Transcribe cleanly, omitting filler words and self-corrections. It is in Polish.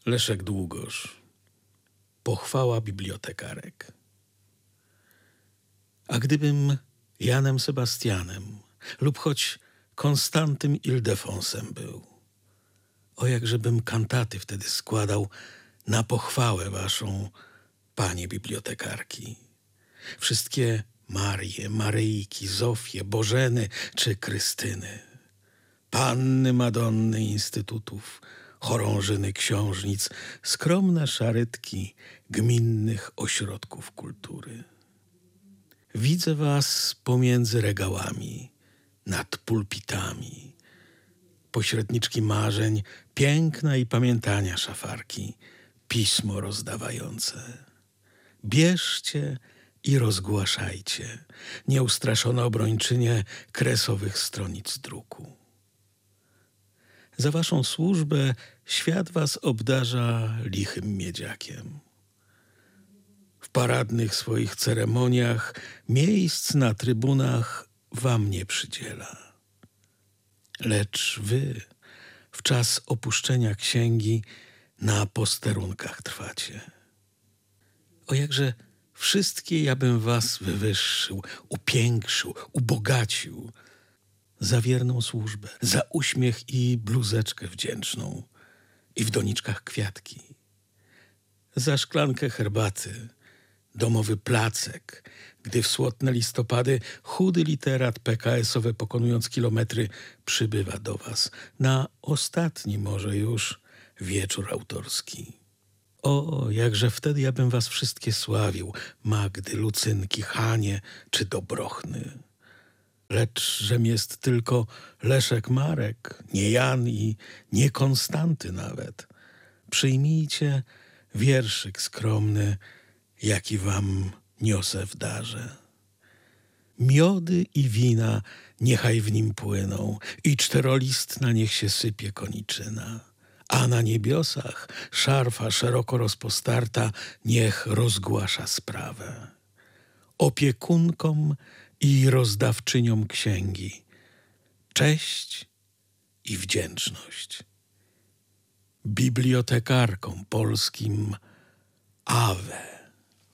Leszek Długosz. Pochwała bibliotekarek. A gdybym Janem Sebastianem lub choć Konstantym Ildefonsem był, o jakżebym kantaty wtedy składał na pochwałę waszą, panie bibliotekarki. Wszystkie Marie, Maryjki, Zofie, Bożeny czy Krystyny, panny Madonny instytutów, chorążyny książnic, skromne szarytki gminnych ośrodków kultury. Widzę was pomiędzy regałami, nad pulpitami, pośredniczki marzeń, piękna i pamiętania szafarki, pismo rozdawające. Bierzcie i rozgłaszajcie, nieustraszone obrończynie kresowych stronic druku. Za waszą służbę świat was obdarza lichym miedziakiem. W paradnych swoich ceremoniach miejsc na trybunach wam nie przydziela. Lecz wy w czas opuszczenia księgi na posterunkach trwacie. O jakże wszystkie ja bym was wywyższył, upiększył, ubogacił za wierną służbę, za uśmiech i bluzeczkę wdzięczną i w doniczkach kwiatki, za szklankę herbaty, domowy placek, gdy w słodne listopady chudy literat PKS-owy, pokonując kilometry, przybywa do was na ostatni może już wieczór autorski. O, jakże wtedy ja bym was wszystkie sławił, Magdy, Lucynki, Hanie czy Dobrochny. Lecz żem jest tylko Leszek Marek, nie Jan i nie Konstanty nawet. Przyjmijcie wierszyk skromny, jaki wam niosę w darze. Miody i wina niechaj w nim płyną i czterolistna niech się sypie koniczyna. A na niebiosach szarfa szeroko rozpostarta niech rozgłasza sprawę. Opiekunkom i rozdawczyniom księgi cześć i wdzięczność. Bibliotekarkom polskim Awe.